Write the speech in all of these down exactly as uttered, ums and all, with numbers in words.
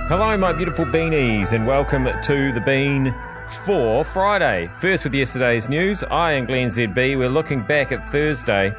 Hello, my beautiful beanies, and welcome to The Bean for Friday. First with yesterday's news, I am Glenn Z B. We're looking back at Thursday.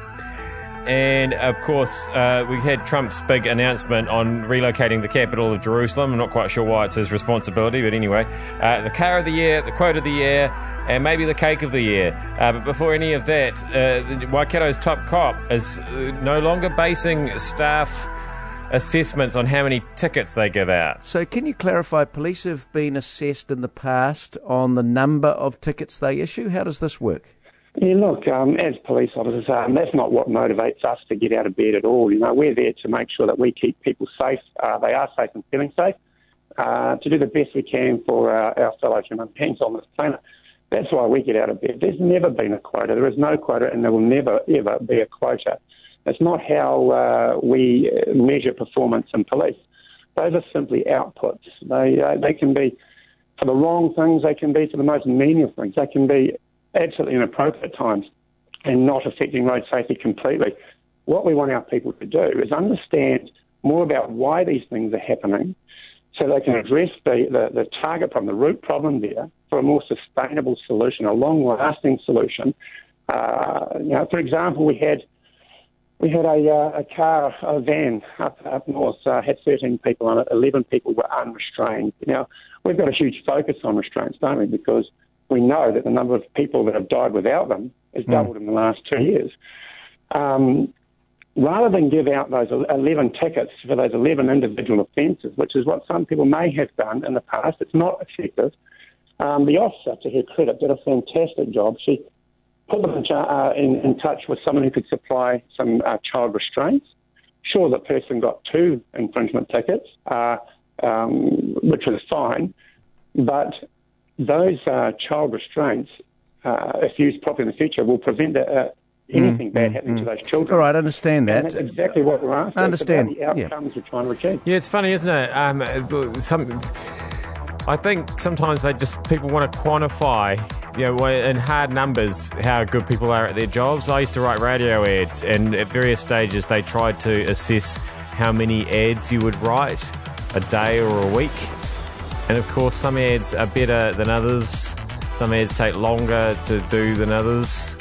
And, of course, uh, we had Trump's big announcement on relocating the capital of Jerusalem. I'm not quite sure why it's his responsibility, but anyway. Uh, the car of the year, the quote of the year, and maybe the cake of the year. Uh, but before any of that, uh, Waikato's top cop is uh, no longer basing staff assessments on how many tickets they give out. So can you clarify, police have been assessed in the past on the number of tickets they issue? How does this work? Yeah, look, um, as police officers, um, that's not what motivates us to get out of bed at all. You know, we're there to make sure that we keep people safe. Uh, they are safe and feeling safe, uh, to do the best we can for our, our fellow human beings on this planet. That's why we get out of bed. There's never been a quota. There is no quota, and there will never, ever be a quota. That's not how uh, we measure performance in police. Those are simply outputs. They uh, they can be for the wrong things. They can be for the most menial things. They can be absolutely inappropriate at times and not affecting road safety completely. What we want our people to do is understand more about why these things are happening so they can address the, the, the target problem, the root problem there, for a more sustainable solution, a long-lasting solution. Uh, you know, for example, we had We had a, uh, a car, a van up, up north, uh, had thirteen people on it, eleven people were unrestrained. Now, we've got a huge focus on restraints, don't we? Because we know that the number of people that have died without them has doubled mm. in the last two years. Um, rather than give out those eleven tickets for those eleven individual offences, which is what some people may have done in the past, it's not effective. Um, the officer, to her credit, did a fantastic job. She put them in, uh, in, in touch with someone who could supply some uh, child restraints. Sure, the person got two infringement tickets, uh, um, which was fine, but those uh, child restraints, uh, if used properly in the future, will prevent uh, anything mm, bad mm, happening mm. to those children. All right, I understand that. And that's exactly what we're after. I understand. It's about the outcomes yeah. we're trying to achieve. Yeah, it's funny, isn't it? Um, some... I think sometimes they just, people want to quantify, you know, in hard numbers, how good people are at their jobs. I used to write radio ads, and at various stages they tried to assess how many ads you would write a day or a week. And of course, some ads are better than others. Some ads take longer to do than others.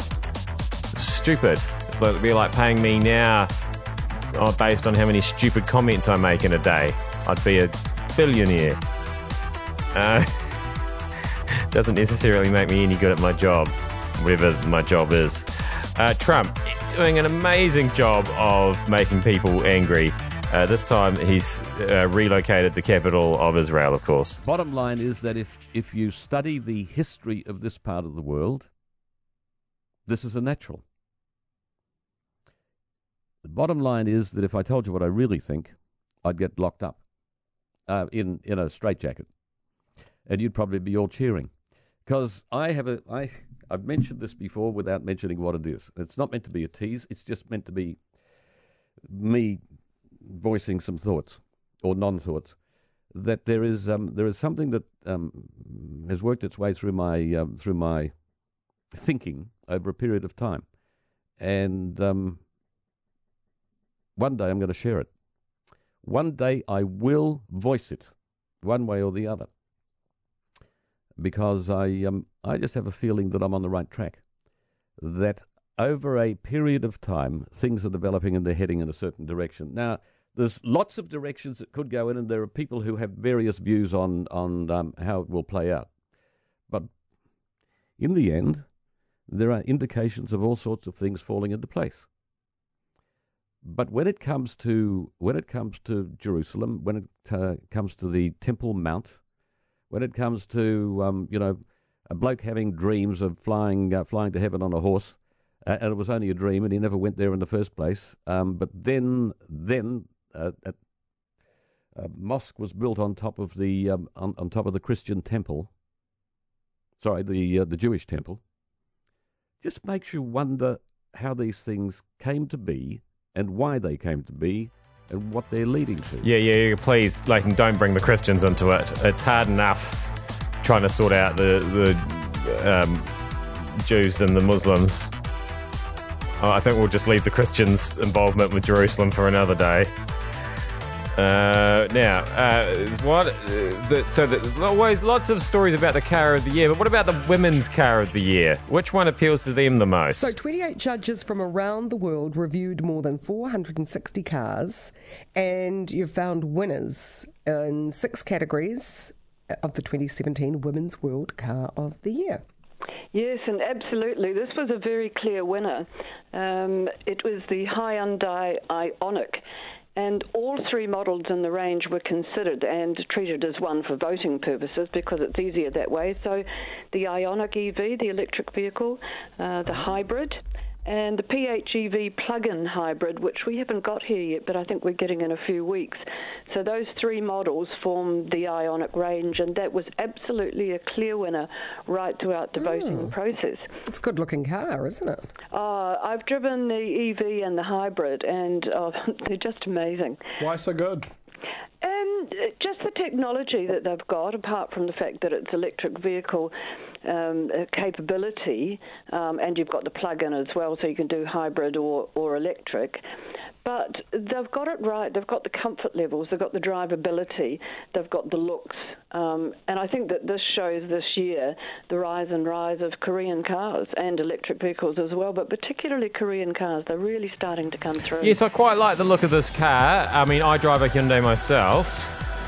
Stupid. It'd be like paying me now oh, based on how many stupid comments I make in a day. I'd be a billionaire. Uh, doesn't necessarily make me any good at my job, whatever my job is. Uh, Trump doing an amazing job of making people angry. Uh, this time he's uh, relocated the capital of Israel, of course. Bottom line is that if, if you study the history of this part of the world, this is a natural. The bottom line is that if I told you what I really think, I'd get locked up uh, in, in a straitjacket. And you'd probably be all cheering. Because I have a, I, I've mentioned this before without mentioning what it is. It's not meant to be a tease. It's just meant to be me voicing some thoughts or non-thoughts. That there is, um, there is something that um, has worked its way through my, um, through my thinking over a period of time. And um, one day I'm going to share it. One day I will voice it, one way or the other. Because I um, I just have a feeling that I'm on the right track, that over a period of time, things are developing and they're heading in a certain direction. Now, there's lots of directions that could go in, and there are people who have various views on, on um, how it will play out. But in the end, there are indications of all sorts of things falling into place. But when it comes to, when it comes to Jerusalem, when it uh, comes to the Temple Mount, when it comes to, um, you know, a bloke having dreams of flying uh, flying to heaven on a horse, uh, and it was only a dream, and he never went there in the first place. Um, but then, then uh, a, a mosque was built on top of the um, on, on top of the Christian temple. Sorry, the uh, the Jewish temple. Just makes you wonder how these things came to be and why they came to be. And what they're leading to. Yeah, yeah, please, like, don't bring the Christians into it. It's hard enough trying to sort out the the um, Jews and the Muslims. Oh, I think we'll just leave the Christians' involvement with Jerusalem for another day. Uh, now, uh, what? Uh, the, so, the, always lots of stories about the car of the year, but what about the women's car of the year? Which one appeals to them the most? So, twenty-eight judges from around the world reviewed more than four hundred sixty cars, and you've found winners in six categories of the twenty seventeen Women's World Car of the Year. Yes, and absolutely. This was a very clear winner. Um, it was the Hyundai Ioniq. And all three models in the range were considered and treated as one for voting purposes because it's easier that way. So the Ioniq E V, the electric vehicle, uh, the hybrid, and the P H E V plug-in hybrid, which we haven't got here yet, but I think we're getting in a few weeks. So those three models form the Ioniq range, and that was absolutely a clear winner right throughout the mm. voting process. It's a good-looking car, isn't it? Uh, I've driven the E V and the hybrid, and uh, they're just amazing. Why so good? Um, just the technology that they've got, apart from the fact that it's electric vehicle um, capability, um, and you've got the plug-in as well, so you can do hybrid or, or electric. But they've got it right. They've got the comfort levels. They've got the drivability. They've got the looks. Um, and I think that this shows this year the rise and rise of Korean cars and electric vehicles as well, but particularly Korean cars. They're really starting to come through. Yes, I quite like the look of this car. I mean, I drive a Hyundai myself.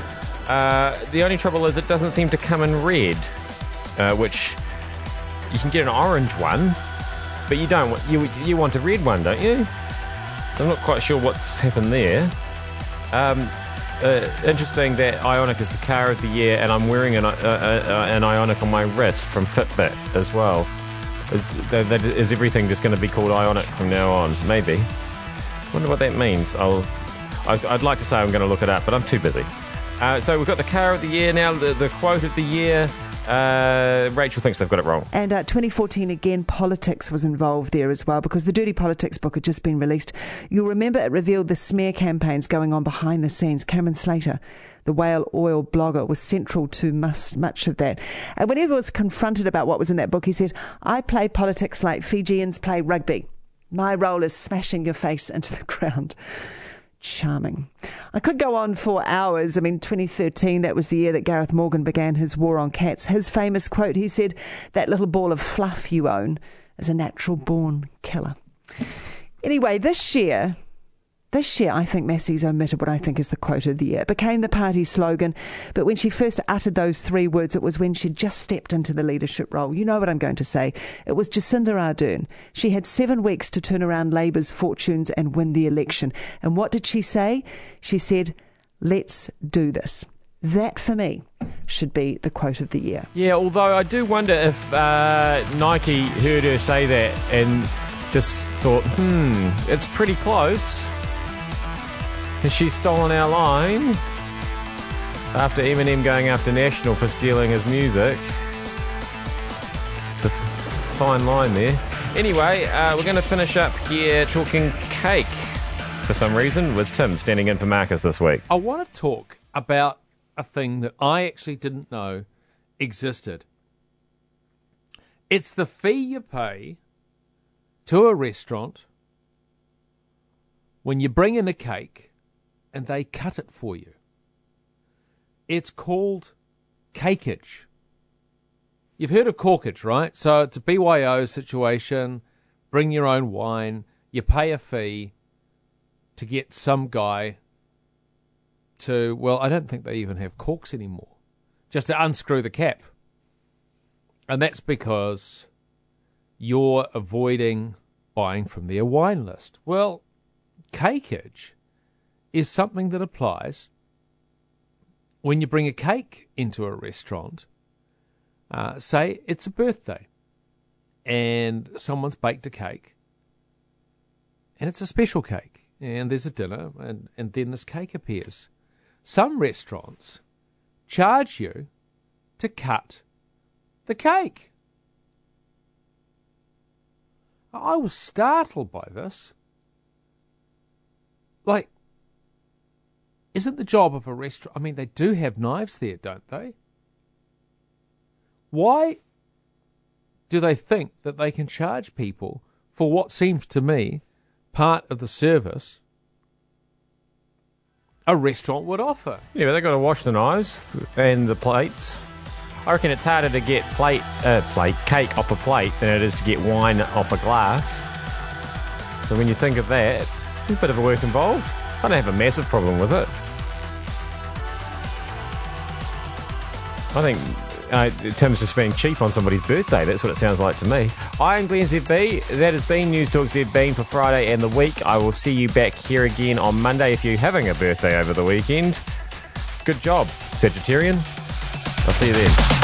Uh, the only trouble is it doesn't seem to come in red, uh, which you can get an orange one, but you don't. You you want a red one, don't you? So I'm not quite sure what's happened there. Um, uh, interesting that Ioniq is the car of the year, and I'm wearing an, uh, uh, an Ioniq on my wrist from Fitbit as well. Is, that, that, is everything just going to be called Ioniq from now on? Maybe. Wonder what that means. I'll. I'd, I'd like to say I'm going to look it up, but I'm too busy. Uh, so we've got the car of the year now, the, the quote of the year. Uh, Rachel thinks they've got it wrong. And uh, twenty fourteen, again, politics was involved there as well, because the Dirty Politics book had just been released. You'll remember it revealed the smear campaigns going on behind the scenes. Cameron Slater, the whale oil blogger, was central to much, much of that. And when he was confronted about what was in that book, he said, "I play politics like Fijians play rugby. My role is smashing your face into the ground." Charming. I could go on for hours. I mean, twenty thirteen, that was the year that Gareth Morgan began his war on cats. His famous quote, he said, "That little ball of fluff you own is a natural-born killer." Anyway, this year, this year, I think Massey's omitted what I think is the quote of the year. It became the party slogan, but when she first uttered those three words, it was when she'd just stepped into the leadership role. You know what I'm going to say. It was Jacinda Ardern. She had seven weeks to turn around Labour's fortunes and win the election. And what did she say? She said, "Let's do this." That, for me, should be the quote of the year. Yeah, although I do wonder if uh, Nike heard her say that and just thought, hmm, it's pretty close. Has she stolen our line? After Eminem going after National for stealing his music. It's a f- f- fine line there. Anyway, uh, we're going to finish up here talking cake for some reason with Tim standing in for Marcus this week. I want to talk about a thing that I actually didn't know existed. It's the fee you pay to a restaurant when you bring in a cake and they cut it for you. It's called cakeage. You've heard of corkage, right? So it's a B Y O situation. Bring your own wine. You pay a fee to get some guy to, well, I don't think they even have corks anymore, just to unscrew the cap. And that's because you're avoiding buying from their wine list. Well, cakeage is something that applies when you bring a cake into a restaurant. Uh, say it's a birthday and someone's baked a cake and it's a special cake and there's a dinner and, and then this cake appears. Some restaurants charge you to cut the cake. I was startled by this. Like, isn't the job of a restaurant... I mean, they do have knives there, don't they? Why do they think that they can charge people for what seems to me part of the service a restaurant would offer. Yeah, but they've got to wash the knives and the plates. I reckon it's harder to get plate, uh, plate cake off a plate than it is to get wine off a glass. So when you think of that, there's a bit of a work involved. I don't have a massive problem with it. I think uh, Tim's just being cheap on somebody's birthday. That's what it sounds like to me. I'm Glenn Z B. That has been News Talk Z B for Friday and the week. I will see you back here again on Monday if you're having a birthday over the weekend. Good job, Sagittarian. I'll see you then.